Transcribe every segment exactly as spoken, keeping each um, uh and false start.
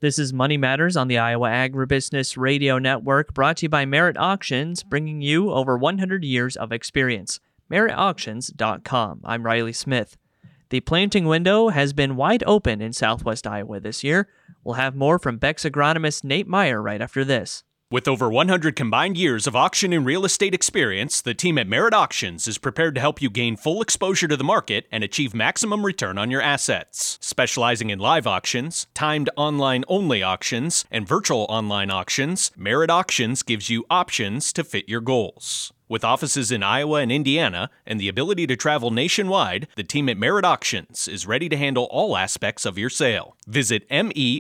This is Money Matters on the Iowa Agribusiness Radio Network, brought to you by Merit Auctions, bringing you over one hundred years of experience. merit auctions dot com. I'm Riley Smith. The planting window has been wide open in southwest Iowa this year. We'll have more from Beck's agronomist Nate Meyer right after this. With over one hundred combined years of auction and real estate experience, the team at Merit Auctions is prepared to help you gain full exposure to the market and achieve maximum return on your assets. Specializing in live auctions, timed online-only auctions, and virtual online auctions, Merit Auctions gives you options to fit your goals. With offices in Iowa and Indiana and the ability to travel nationwide, the team at Merit Auctions is ready to handle all aspects of your sale. Visit merit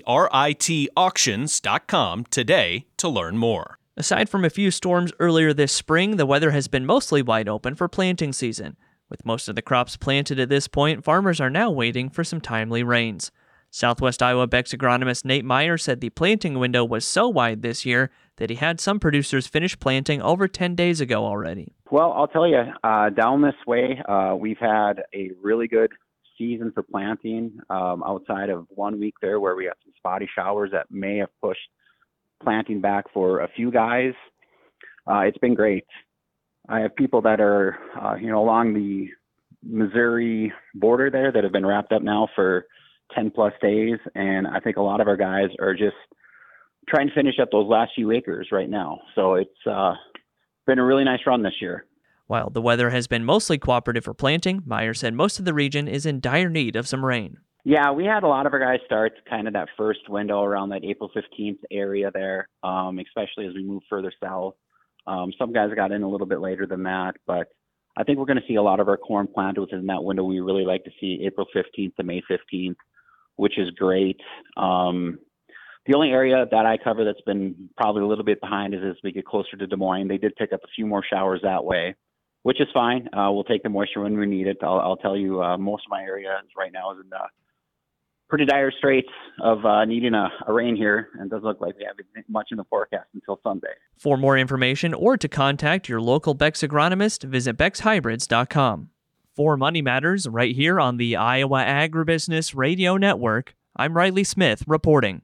auctions dot com today to learn more. Aside from a few storms earlier this spring, the weather has been mostly wide open for planting season. With most of the crops planted at this point, farmers are now waiting for some timely rains. Southwest Iowa Beck's agronomist Nate Meyer said the planting window was so wide this year that he had some producers finish planting over ten days ago already. Well, I'll tell you, uh, down this way, uh, we've had a really good season for planting um, outside of one week there where we had some spotty showers that may have pushed planting back for a few guys. Uh, it's been great. I have people that are, uh, you know, along the Missouri border there that have been wrapped up now for ten plus days. And I think a lot of our guys are just trying to finish up those last few acres right now. So it's uh, been a really nice run this year. While the weather has been mostly cooperative for planting, Meyer said most of the region is in dire need of some rain. Yeah, we had a lot of our guys start kind of that first window around that April fifteenth area there, um, especially as we move further south. Um, some guys got in a little bit later than that, but I think we're going to see a lot of our corn planted within that window. We really like to see April fifteenth to May fifteenth, which is great. Um, the only area that I cover that's been probably a little bit behind is as we get closer to Des Moines. They did pick up a few more showers that way, which is fine. Uh, we'll take the moisture when we need it. I'll, I'll tell you, uh, most of my area right now is in the pretty dire straits of uh, needing a, a rain here, and it doesn't look like we have much in the forecast until Sunday. For more information or to contact your local Beck's agronomist, visit becks hybrids dot com. For Money Matters, right here on the Iowa Agribusiness Radio Network, I'm Riley Smith reporting.